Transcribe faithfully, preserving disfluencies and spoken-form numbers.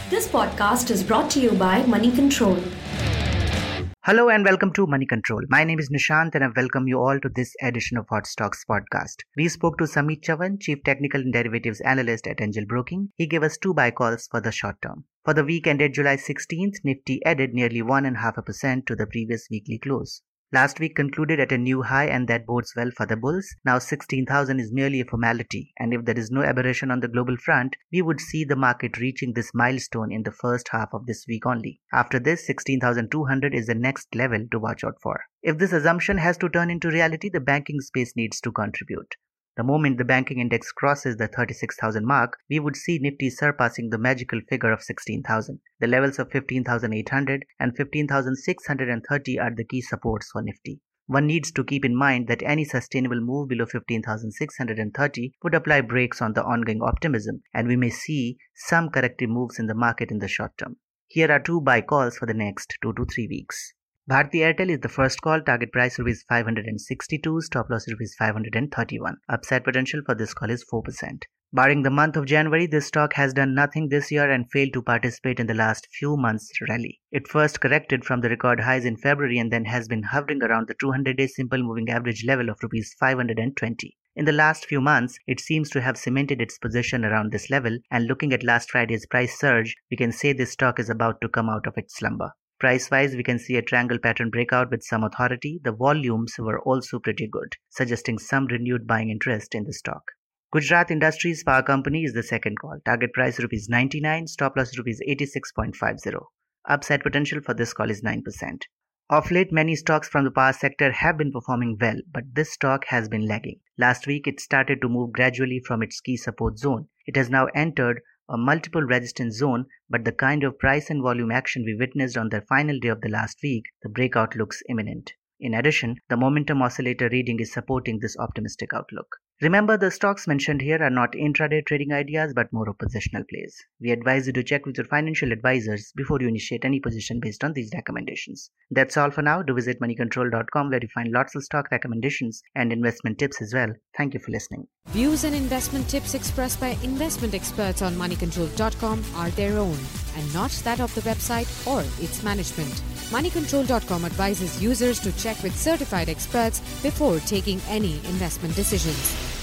This podcast is brought to you by Money Control. Hello and welcome to Money Control. My name is Nishant and I welcome you all to this edition of Hot Stocks podcast. We spoke to Samit Chavan, Chief Technical and Derivatives Analyst at Angel Broking. He gave us two buy calls for the short term. For the week ended July sixteenth, Nifty added nearly one point five percent to the previous weekly close. Last week concluded at a new high and that bodes well for the bulls. Now sixteen thousand is merely a formality, and if there is no aberration on the global front, we would see the market reaching this milestone in the first half of this week only. After this, sixteen thousand two hundred is the next level to watch out for. If this assumption has to turn into reality, the banking space needs to contribute. The moment the banking index crosses the thirty-six thousand mark, we would see Nifty surpassing the magical figure of sixteen thousand. The levels of fifteen thousand eight hundred and fifteen thousand six hundred thirty are the key supports for Nifty. One needs to keep in mind that any sustainable move below fifteen thousand six hundred thirty would apply brakes on the ongoing optimism, and we may see some corrective moves in the market in the short term. Here are two buy calls for the next two to three weeks. Bharti Airtel is the first call, target price rupees five hundred sixty-two, stop loss rupees five hundred thirty-one. Upside potential for this call is four percent. Barring the month of January, this stock has done nothing this year and failed to participate in the last few months' rally. It first corrected from the record highs in February and then has been hovering around the two hundred day simple moving average level of rupees five hundred twenty. In the last few months, it seems to have cemented its position around this level, and looking at last Friday's price surge, we can say this stock is about to come out of its slumber. Price-wise, we can see a triangle pattern breakout with some authority. The volumes were also pretty good, suggesting some renewed buying interest in the stock. Gujarat Industries Power Company is the second call. Target price rupees ninety-nine, stop loss rupees eighty-six point five zero. Upside potential for this call is nine percent. Of late, many stocks from the power sector have been performing well, but this stock has been lagging. Last week, it started to move gradually from its key support zone. It has now entered a multiple resistance zone, but the kind of price and volume action we witnessed on the final day of the last week, the breakout looks imminent. In addition, the momentum oscillator reading is supporting this optimistic outlook. Remember, the stocks mentioned here are not intraday trading ideas but more of positional plays. We advise you to check with your financial advisors before you initiate any position based on these recommendations. That's all for now. Do visit money control dot com where you find lots of stock recommendations and investment tips as well. Thank you for listening. Views and investment tips expressed by investment experts on money control dot com are their own and not that of the website or its management. money control dot com advises users to check with certified experts before taking any investment decisions.